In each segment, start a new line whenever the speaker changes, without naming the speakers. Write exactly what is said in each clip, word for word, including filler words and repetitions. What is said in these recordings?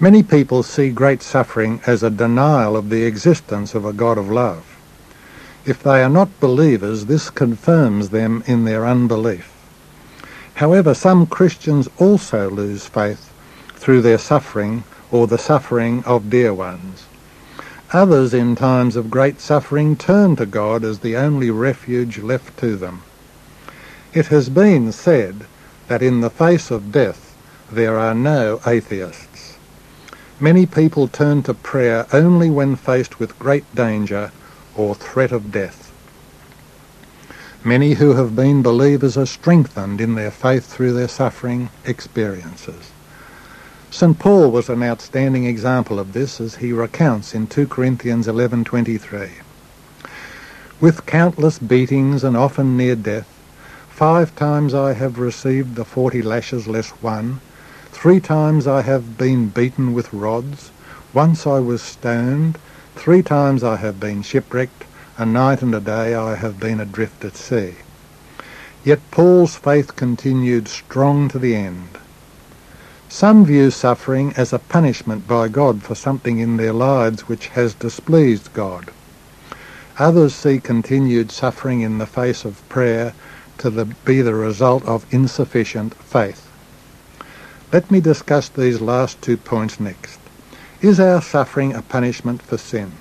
Many people see great suffering as a denial of the existence of a God of love. If they are not believers, this confirms them in their unbelief. However, some Christians also lose faith through their suffering or the suffering of dear ones. Others in times of great suffering turn to God as the only refuge left to them. It has been said that in the face of death there are no atheists. Many people turn to prayer only when faced with great danger or threat of death. Many who have been believers are strengthened in their faith through their suffering experiences. Saint Paul was an outstanding example of this, as he recounts in two Corinthians eleven twenty-three. With countless beatings and often near death, five times I have received the forty lashes less one, three times I have been beaten with rods, once I was stoned, three times I have been shipwrecked, a night and a day I have been adrift at sea. Yet Paul's faith continued strong to the end. Some view suffering as a punishment by God for something in their lives which has displeased God. Others see continued suffering in the face of prayer to the, be the result of insufficient faith. Let me discuss these last two points next. Is our suffering a punishment for sin?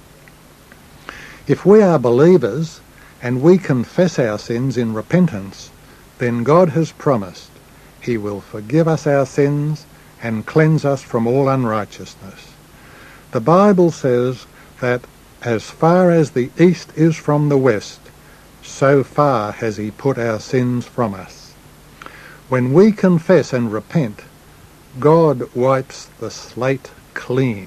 If we are believers and we confess our sins in repentance, then God has promised He will forgive us our sins and cleanse us from all unrighteousness. The Bible says that as far as the east is from the west, so far has He put our sins from us. When we confess and repent, God wipes the slate clean.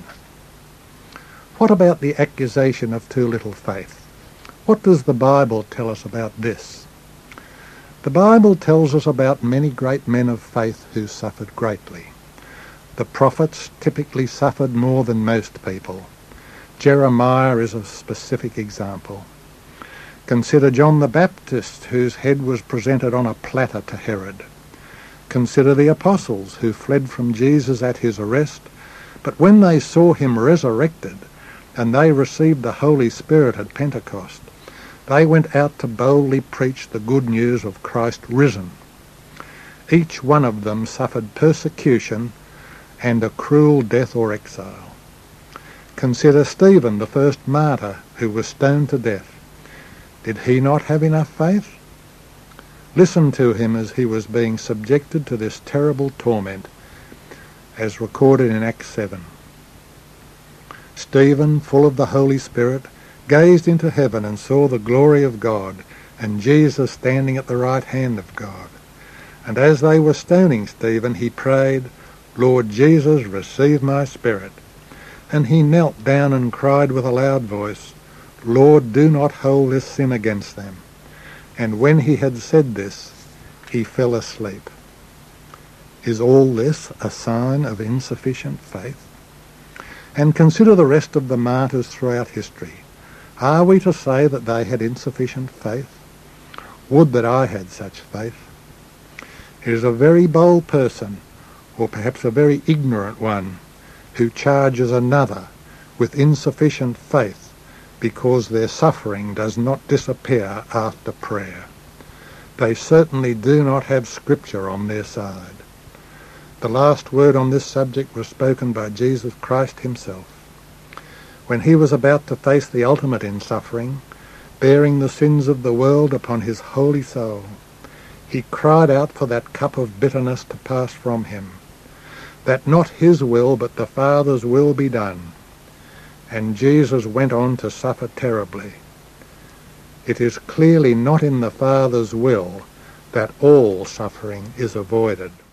What about the accusation of too little faith? What does the Bible tell us about this? The Bible tells us about many great men of faith who suffered greatly. The prophets typically suffered more than most people. Jeremiah is a specific example. Consider John the Baptist, whose head was presented on a platter to Herod. Consider the apostles who fled from Jesus at his arrest, but when they saw him resurrected and they received the Holy Spirit at Pentecost, they went out to boldly preach the good news of Christ risen. Each one of them suffered persecution and a cruel death or exile. Consider Stephen, the first martyr, who was stoned to death. Did he not have enough faith? Listen to him as he was being subjected to this terrible torment, as recorded in Acts seven. Stephen, full of the Holy Spirit, gazed into heaven and saw the glory of God, and Jesus standing at the right hand of God. And as they were stoning Stephen, he prayed, Lord Jesus, receive my spirit. And he knelt down and cried with a loud voice, Lord, do not hold this sin against them. And when he had said this, he fell asleep. Is all this a sign of insufficient faith? And consider the rest of the martyrs throughout history. Are we to say that they had insufficient faith? Would that I had such faith. It is a very bold person, or perhaps a very ignorant one, who charges another with insufficient faith because their suffering does not disappear after prayer. They certainly do not have Scripture on their side. The last word on this subject was spoken by Jesus Christ himself. When he was about to face the ultimate in suffering, bearing the sins of the world upon his holy soul, he cried out for that cup of bitterness to pass from him, that not his will but the Father's will be done. And Jesus went on to suffer terribly. It is clearly not in the Father's will that all suffering is avoided.